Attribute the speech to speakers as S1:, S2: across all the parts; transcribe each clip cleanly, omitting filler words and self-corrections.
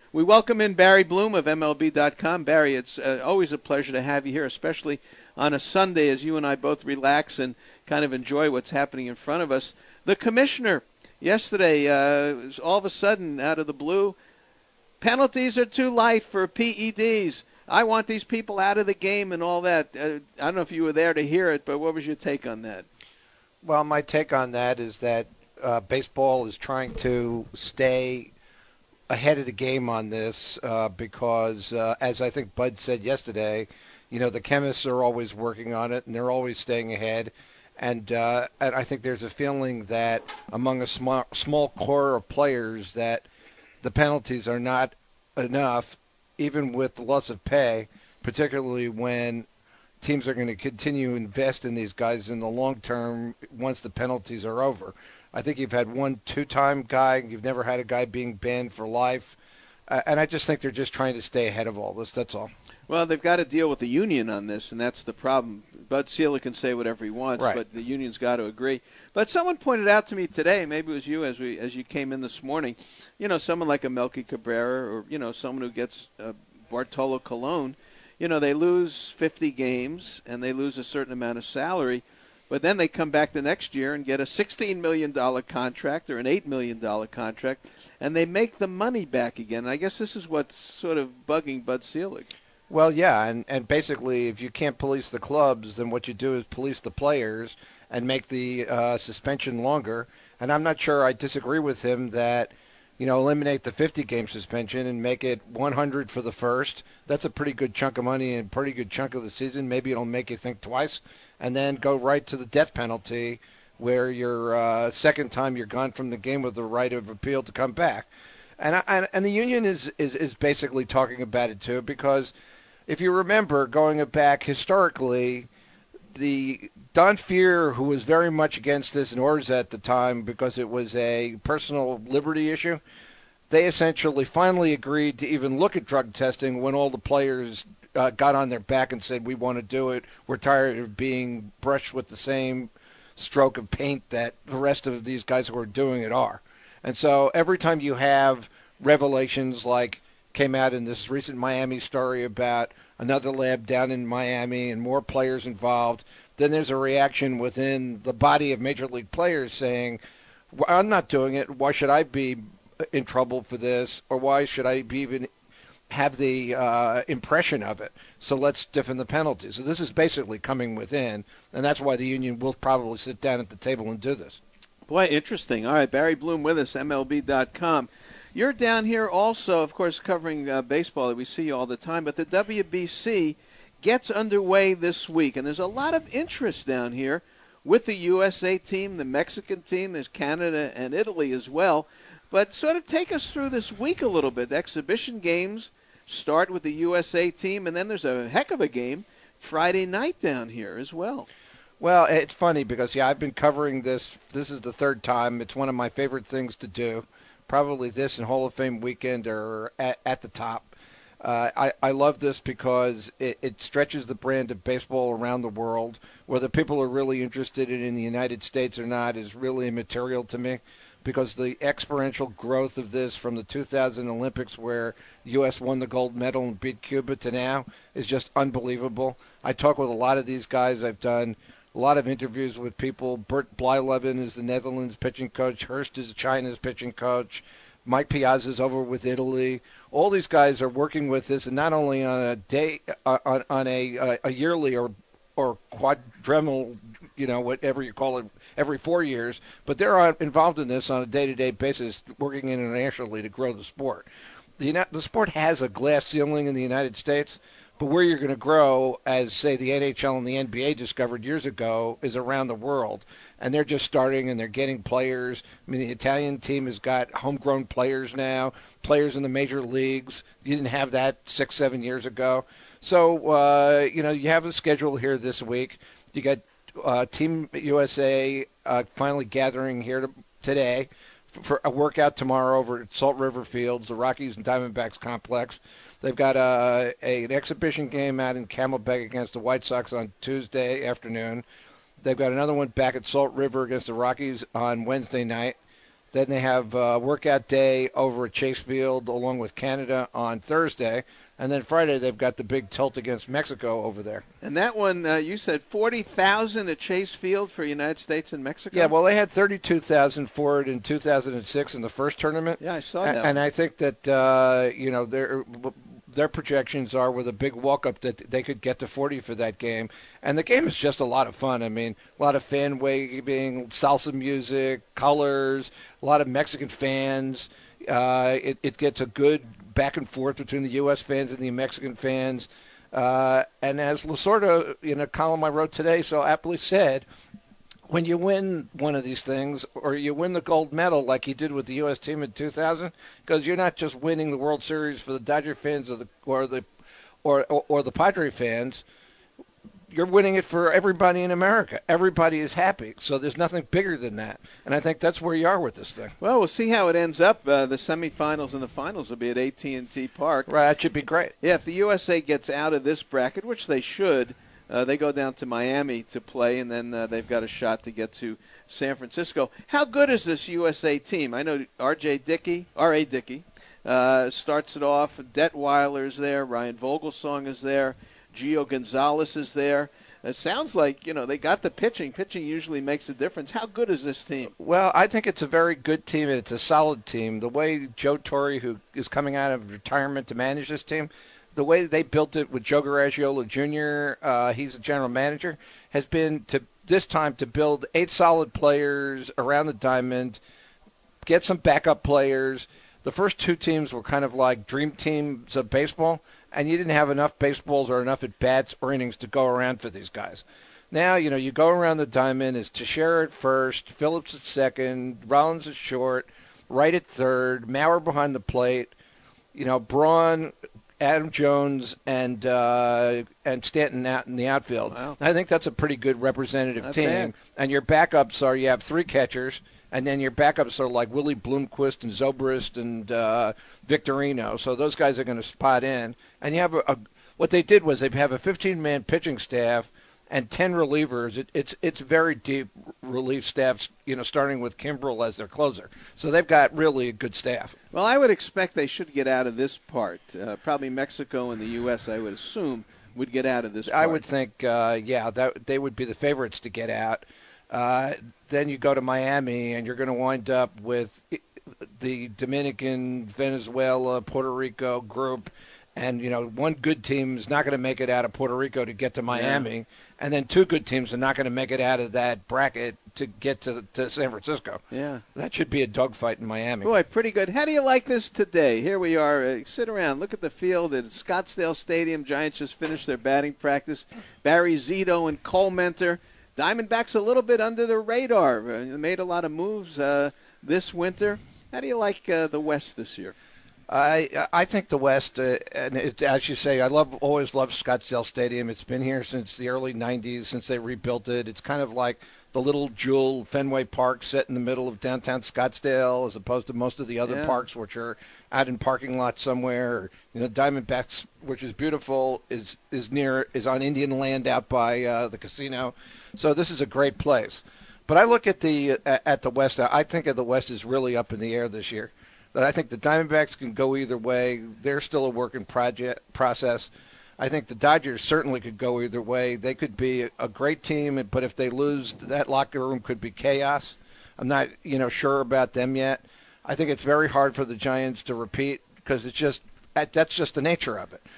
S1: We welcome in Barry Bloom of MLB.com. Barry, it's always a pleasure to have you here, especially on a Sunday as you and I both relax and kind of enjoy what's happening in front of us. The commissioner yesterday, all of a sudden, out of the blue, penalties are too light for PEDs. I want these people out of the game and all that. I don't know if you were there to hear it, but what was your take on that?
S2: Well, my take on that is that baseball is trying to stay ahead of the game on this because, as I think Bud said yesterday, the chemists are always working on it and they're always staying ahead. And I think there's a feeling that among a small core of players that the penalties are not enough, even with the loss of pay, particularly when teams are going to continue to invest in these guys in the long term once the penalties are over. I think you've had one two-time guy. You've never had a guy being banned for life. And I just think they're just trying to stay ahead of all this. That's all.
S1: Well, they've got to deal with the union on this, and that's the problem. Bud Selig can say whatever he wants,
S2: right,
S1: but the union's got to agree. But someone pointed out to me today, maybe it was you as you came in this morning, someone like a Melky Cabrera or, someone who gets Bartolo Colon, they lose 50 games and they lose a certain amount of salary. But then they come back the next year and get a $16 million contract or an $8 million contract, and they make the money back again. And I guess this is what's sort of bugging Bud Selig.
S2: Well, yeah, and basically if you can't police the clubs, then what you do is police the players and make the suspension longer. And I'm not sure I disagree with him that, eliminate the 50-game suspension and make it 100 for the first. That's a pretty good chunk of money and a pretty good chunk of the season. Maybe it'll make you think twice. And then go right to the death penalty where your second time you're gone from the game with the right of appeal to come back. And the union is basically talking about it too, because if you remember going back historically, the Don Fehr, who was very much against this in Orza at the time because it was a personal liberty issue, they essentially finally agreed to even look at drug testing when all the players got on their back and said, we want to do it. We're tired of being brushed with the same stroke of paint that the rest of these guys who are doing it are. And so every time you have revelations like came out in this recent Miami story about another lab down in Miami and more players involved, then there's a reaction within the body of major league players saying, well, I'm not doing it. Why should I be in trouble for this? Or why should I be even have the impression of it? So let's stiffen the penalties. So this is basically coming within, and that's why the union will probably sit down at the table and do this.
S1: Boy, interesting. All right, Barry Bloom with us, MLB.com. You're down here also, of course, covering baseball that we see all the time, but the WBC gets underway this week, and there's a lot of interest down here with the USA team, the Mexican team, there's Canada and Italy as well. But sort of take us through this week a little bit. Exhibition games start with the USA team, and then there's a heck of a game Friday night down here as well.
S2: Well, it's funny because, I've been covering this. This is the third time. It's one of my favorite things to do. Probably this and Hall of Fame weekend are at the top. I love this because it stretches the brand of baseball around the world. Whether people are really interested in the United States or not is really immaterial to me, because the exponential growth of this from the 2000 Olympics, where the U.S. won the gold medal and beat Cuba, to now is just unbelievable. I talk with a lot of these guys. I've done a lot of interviews with people. Bert Blyleven is the Netherlands pitching coach. Hurst is China's pitching coach. Mike Piazza's over with Italy. All these guys are working with this, and not only on a day, on a yearly or quadrennial, whatever you call it, every 4 years, but they're involved in this on a day-to-day basis, working internationally to grow the sport. The sport has a glass ceiling in the United States, but where you're going to grow, as, say, the NHL and the NBA discovered years ago, is around the world. And they're just starting, and they're getting players. I mean, the Italian team has got homegrown players now, players in the major leagues. You didn't have that 6-7 years ago. So, you have a schedule here this week. You got Team USA finally gathering here today for a workout tomorrow over at Salt River Fields, the Rockies and Diamondbacks complex. They've got an exhibition game out in Camelback against the White Sox on Tuesday afternoon. They've got another one back at Salt River against the Rockies on Wednesday night. Then they have workout day over at Chase Field along with Canada on Thursday. And then Friday they've got the big tilt against Mexico over there.
S1: And that one, you said 40,000 at Chase Field for United States and Mexico?
S2: Yeah, well, they had 32,000 for it in 2006 in the first tournament.
S1: Yeah, I saw that.
S2: And I think that, their projections are with a big walk-up that they could get to 40 for that game. And the game is just a lot of fun. I mean, a lot of fan waving, salsa music, colors, a lot of Mexican fans. It gets a good back and forth between the U.S. fans and the Mexican fans. And as Lasorda, in a column I wrote today, so aptly said, when you win one of these things, or you win the gold medal like he did with the U.S. team in 2000, because you're not just winning the World Series for the Dodger fans or the Padre fans, you're winning it for everybody in America. Everybody is happy, so there's nothing bigger than that. And I think that's where you are with this thing.
S1: Well, we'll see how it ends up. The semifinals and the finals will be at AT&T Park.
S2: Right, that should be great.
S1: Yeah, if the USA gets out of this bracket, which they should, they go down to Miami to play, and then they've got a shot to get to San Francisco. How good is this USA team? I know R.A. Dickey starts it off. Detweiler's there. Ryan Vogelsong is there. Gio Gonzalez is there. It sounds like, they got the pitching. Pitching usually makes a difference. How good is this team?
S2: Well, I think it's a very good team, and it's a solid team. The way Joe Torre, who is coming out of retirement to manage this team, the way they built it with Joe Garagiola Jr., he's the general manager, has been to build 8 solid players around the diamond, get some backup players. The first 2 teams were kind of like dream teams of baseball, and you didn't have enough baseballs or enough at-bats or innings to go around for these guys. Now, you go around the diamond, it's Teixeira at first, Phillips at second, Rollins at short, Wright at third, Maurer behind the plate, Braun, Adam Jones, and Stanton out in the outfield.
S1: Wow.
S2: I think that's a pretty good representative
S1: Not
S2: team.
S1: bad.
S2: And your backups are, you have 3 catchers, and then your backups are like Willie Bloomquist and Zobrist and Victorino. So those guys are going to spot in. And you have what they did was they have a 15-man pitching staff and 10 relievers. It's very deep relief staffs, starting with Kimbrel as their closer. So they've got really a good staff.
S1: Well, I would expect they should get out of this part. Probably Mexico and the U.S., I would assume, would get out of this part.
S2: I would think, that they would be the favorites to get out. Then you go to Miami, and you're going to wind up with the Dominican, Venezuela, Puerto Rico group. And, one good team is not going to make it out of Puerto Rico to get to Miami. Yeah. And then 2 good teams are not going to make it out of that bracket to get to San Francisco.
S1: Yeah.
S2: That should be a dogfight in Miami.
S1: Boy, pretty good. How do you like this today? Here we are. Sit around. Look at the field at Scottsdale Stadium. Giants just finished their batting practice. Barry Zito and Cole Mentor. Diamondbacks a little bit under the radar. They made a lot of moves this winter. How do you like the West this year?
S2: I think the West, and as you say, always loved Scottsdale Stadium. It's been here since the early 90s, since they rebuilt it. It's kind of like the little jewel Fenway Park set in the middle of downtown Scottsdale, as opposed to most of the other parks, which are out in parking lots somewhere. Diamondbacks, which is beautiful, is on Indian land out by the casino. So this is a great place. But I look at the West. I think of the West is really up in the air this year. I think the Diamondbacks can go either way. They're still a work in process. I think the Dodgers certainly could go either way. They could be a great team, but if they lose, that locker room could be chaos. I'm not, sure about them yet. I think it's very hard for the Giants to repeat because that's just the nature of it.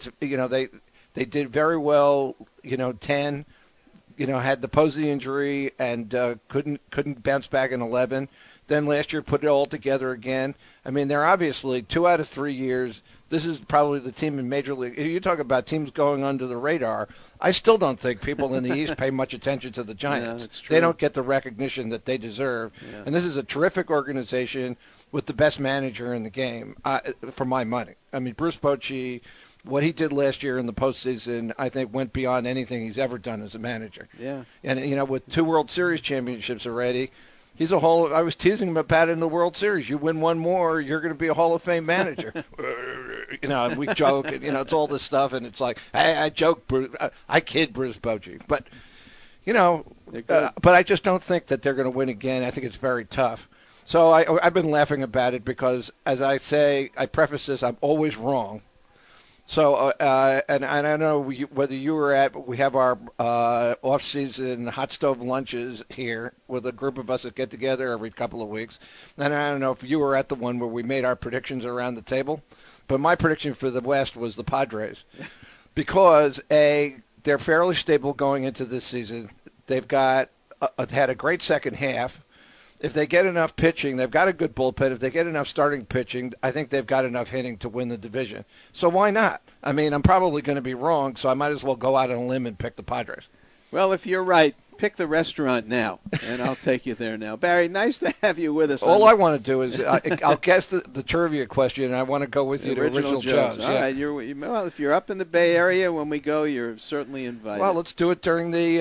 S2: They did very well, 10. Had the Posey injury and couldn't bounce back in 11. Then last year put it all together again. I mean, they're obviously 2 out of 3 years. This is probably the team in Major League. You talk about teams going under the radar. I still don't think people in the East pay much attention to the Giants.
S1: Yeah,
S2: they don't get the recognition that they deserve. Yeah. And this is a terrific organization with the best manager in the game, for my money. I mean, Bruce Bochy, what he did last year in the postseason, I think went beyond anything he's ever done as a manager.
S1: Yeah.
S2: And, with 2 World Series championships already, I was teasing him about it in the World Series. You win one more, you're going to be a Hall of Fame manager. And we joke, and, it's all this stuff, and it's like, I joke, I kid Bruce Bochy. But, but I just don't think that they're going to win again. I think it's very tough. So I've been laughing about it because, as I say, I preface this, I'm always wrong. So, and I don't know whether you were at, but we have our off-season hot stove lunches here with a group of us that get together every couple of weeks. And I don't know if you were at the one where we made our predictions around the table, but my prediction for the West was the Padres because, they're fairly stable going into this season. They've got had a great second half. If they get enough pitching, they've got a good bullpen. If they get enough starting pitching, I think they've got enough hitting to win the division. So why not? I mean, I'm probably going to be wrong, so I might as well go out on a limb and pick the Padres.
S1: Well, if you're right, pick the restaurant now, and I'll take you there now. Barry, nice to have you with us.
S2: All I want to do is I'll guess the trivia question, and I want to go with you to Original Joe's.
S1: All right. Well, if you're up in the Bay Area when we go, you're certainly invited.
S2: Well, let's do it during the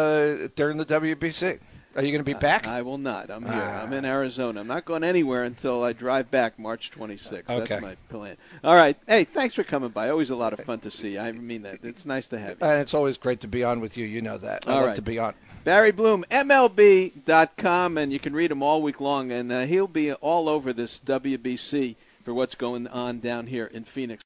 S2: WBC. Are you going to be back?
S1: I will not. I'm here. I'm in Arizona. I'm not going anywhere until I drive back March 26th.
S2: Okay.
S1: That's my plan. All right. Hey, thanks for coming by. Always a lot of fun to see you. I mean that. It's nice to have you.
S2: And it's always great to be on with you. You know that. I love to be on.
S1: Barry Bloom, MLB.com, and you can read him all week long. And he'll be all over this WBC for what's going on down here in Phoenix.